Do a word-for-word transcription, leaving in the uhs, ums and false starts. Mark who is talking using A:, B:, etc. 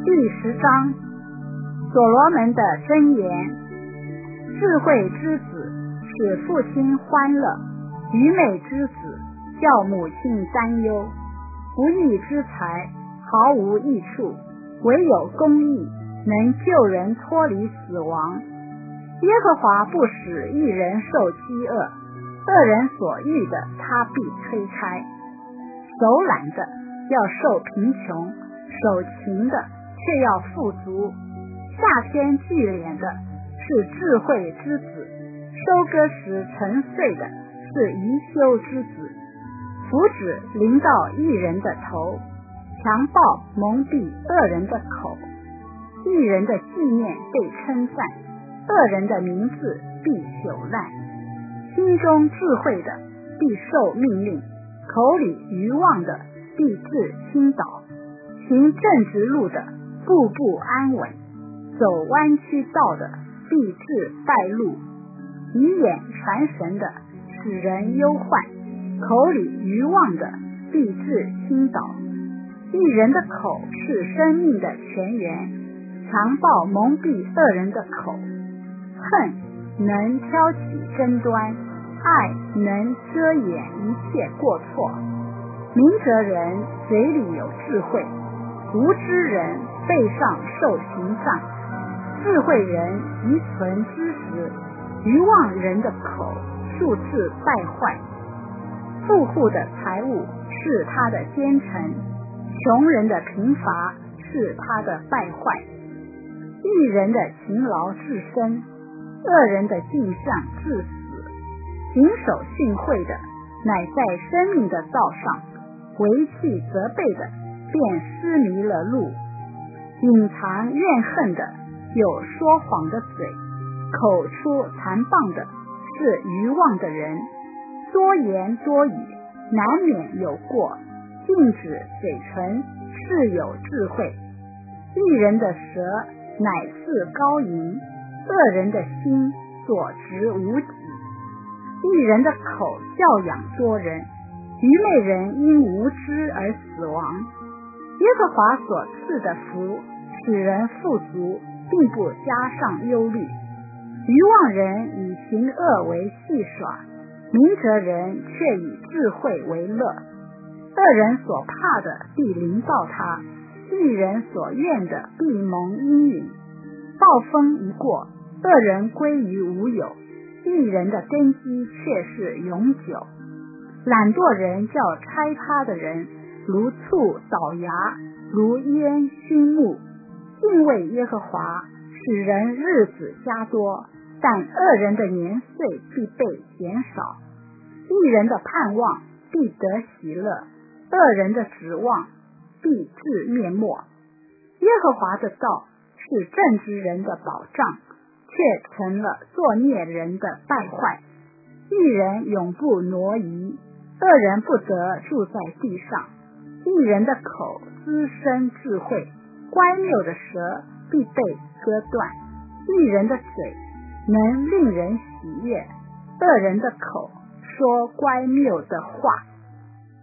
A: 第十章，所罗门的箴言。智慧之子使父亲欢乐，愚昧之子叫母亲担忧。不义之财毫无益处，唯有公义能救人脱离死亡。耶和华不使一人受饥饿，恶人所欲的他必推开。手懒的要受贫穷，手勤的却要富足。夏天聚敛的是智慧之子，收割时沉睡的是愚修之子。福祉临到义人的头，强暴蒙蔽恶人的口。义人的纪念被称赞，恶人的名字必朽烂。心中智慧的必受命令，口里愚妄的必致倾倒。行正直路的步步安稳，走弯曲道的必致败路。以眼传神的使人忧患，口里愚妄的必致倾倒。义人的口是生命的泉源，强暴蒙蔽恶人的口。恨能挑起争端，爱能遮掩一切过错。明哲人嘴里有智慧，无知人背上受刑杖。智慧人遗存知识，愚妄人的口数次败坏。富户的财物是他的奸臣，穷人的贫乏是他的败坏。义人的勤劳至深，恶人的镜像致死。谨守训诲的乃在生命的道上，为弃责备的便失迷了路。隐藏怨恨的有说谎的嘴，口出残谤的是愚妄的人。多言多语难免有过，禁止嘴唇是有智慧。义人的舌乃似高银，恶人的心所值无几。义人的口教养多人，愚昧人因无知而死亡。耶和华所赐的福使人富足，并不加上忧虑。愚妄人以行恶为戏耍，明哲人却以智慧为乐。恶人所怕的必临到他，义人所愿的必蒙应允。暴风一过，恶人归于无有，义人的根基却是永久。懒惰人叫拆他的人如醋倒牙，如烟熏木。敬畏耶和华使人日子加多，但恶人的年岁必被减少。义人的盼望必得喜乐，恶人的指望必至灭没。耶和华的道是正直人的保障，却成了作孽人的败坏。义人永不挪移，恶人不得住在地上。义人的口滋生智慧，乖谬的舌必被割断。义人的嘴能令人喜悦，恶人的口说乖谬的话。